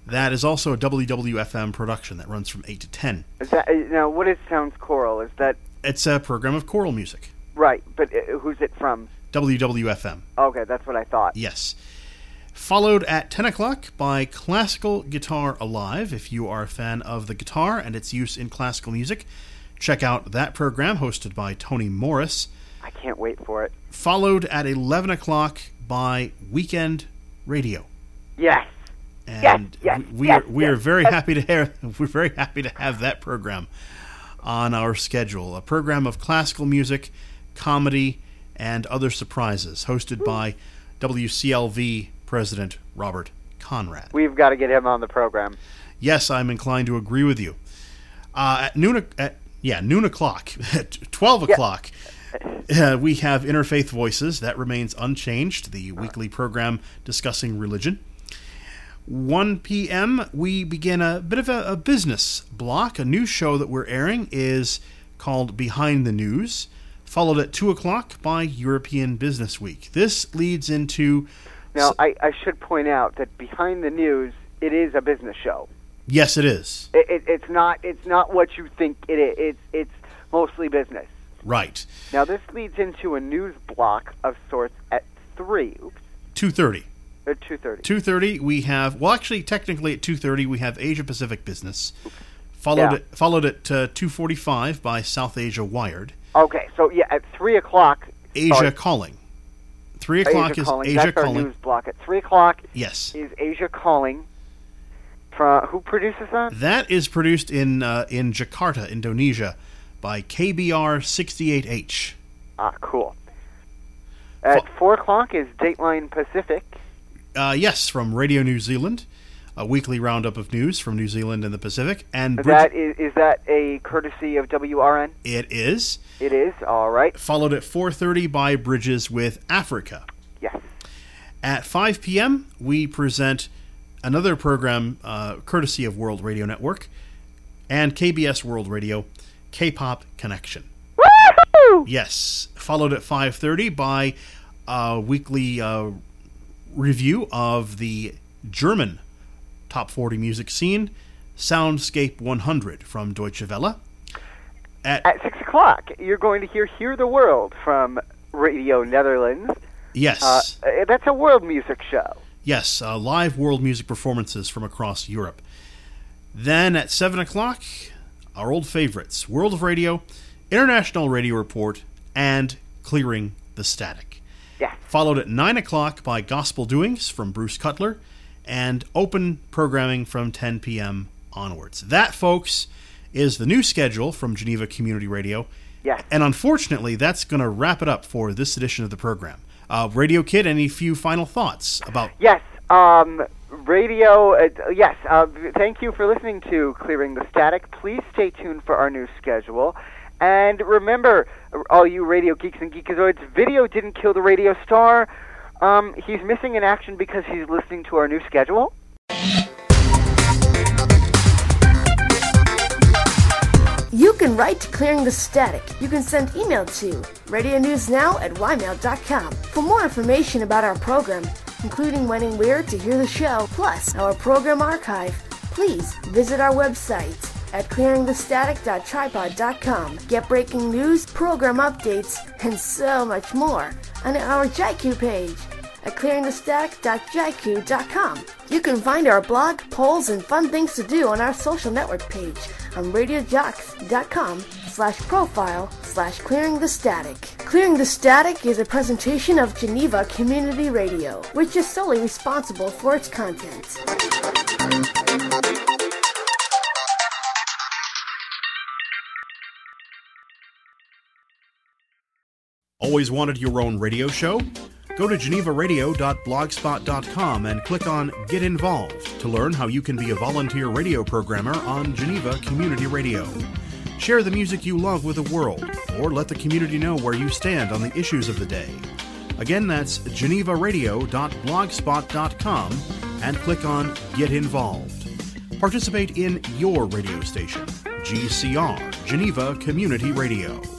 That is also a W W F M production that runs from eight to ten. Is that, now, what is Sounds Choral? Is that... It's a program of choral music. Right, but uh, who's it from? W W F M. Okay, that's what I thought. Yes. Followed at ten o'clock by Classical Guitar Alive. If you are a fan of the guitar and its use in classical music, check out that program hosted by Tony Morris. I can't wait for it. Followed at eleven o'clock by Weekend Radio. Yes. And yes, yes, we, we yes, are we yes, are very yes. happy to have we're very happy to have that program on our schedule. A program of classical music, comedy, and other surprises, hosted Ooh. by W C L V President Robert Conrad. We've got to get him on the program. Yes, I'm inclined to agree with you. Uh, at noon, at yeah, noon o'clock, at twelve o'clock, yeah. uh, we have Interfaith Voices. That remains unchanged. The weekly program discussing religion. one p.m. we begin a bit of a, a business block. A new show that we're airing is called Behind the News, followed at two o'clock by European Business Week. This leads into... Now, I, I should point out that Behind the News, it is a business show. Yes, it is. It, it, it's not It's not what you think it is. It's, it's mostly business. Right. Now, this leads into a news block of sorts at three. Oops. two thirty. At two thirty. two thirty, we have... Well, actually, technically at two thirty, we have Asia Pacific Business. Followed, yeah. at, followed at uh, two forty-five by South Asia Wired. Okay, so yeah, at three o'clock... Asia sorry. Calling. three o'clock Asia is calling. Asia That's Calling. Our news block. At three o'clock yes. is Asia Calling. From, who produces that? That is produced in uh, in Jakarta, Indonesia, by K B R sixty-eight H. Ah, cool. At F- four o'clock is Dateline Pacific. Uh, yes, from Radio New Zealand, a weekly roundup of news from New Zealand and the Pacific. And Bridge- that is, is that a courtesy of W R N? It is. It is, all right. Followed at four thirty by Bridges with Africa. Yes. At five p.m., we present another program uh, courtesy of World Radio Network and K B S World Radio, K-Pop Connection. Woohoo! Yes. Followed at five thirty by a weekly uh, review of the German top forty music scene, Soundscape one hundred from Deutsche Welle. At, At six o'clock, you're going to hear Hear the World from Radio Netherlands. Yes. Uh, that's a world music show. Yes, uh, live world music performances from across Europe. Then at seven o'clock, our old favorites, World of Radio, International Radio Report, and Clearing the Static. Yes. Followed at nine o'clock by Gospel Doings from Bruce Cutler, and open programming from ten p.m. onwards. That, folks, is the new schedule from Geneva Community Radio. Yes. And unfortunately, that's going to wrap it up for this edition of the program. Uh, Radio Kid, any few final thoughts about... Yes, um, radio, uh, yes, uh, thank you for listening to Clearing the Static. Please stay tuned for our new schedule. And remember, all you radio geeks and geekazoids, video didn't kill the radio star. Um, he's missing in action because he's listening to our new schedule. You can write to Clearing the Static. You can send email to radio news now at y mail dot com. For more information about our program, including when and where to hear the show, plus our program archive, please visit our website at clearing the static dot tripod dot com. Get breaking news, program updates, and so much more on our J I Q page at clearing the static dot j q dot com. You can find our blog, polls, and fun things to do on our social network page on radio jocks dot com slash profile slash clearing the static. Clearing the Static is a presentation of Geneva Community Radio, which is solely responsible for its content. Always wanted your own radio show? Go to geneva radio dot blogspot dot com and click on Get Involved to learn how you can be a volunteer radio programmer on Geneva Community Radio. Share the music you love with the world, or let the community know where you stand on the issues of the day. Again, that's geneva radio dot blogspot dot com and click on Get Involved. Participate in your radio station, G C R, Geneva Community Radio.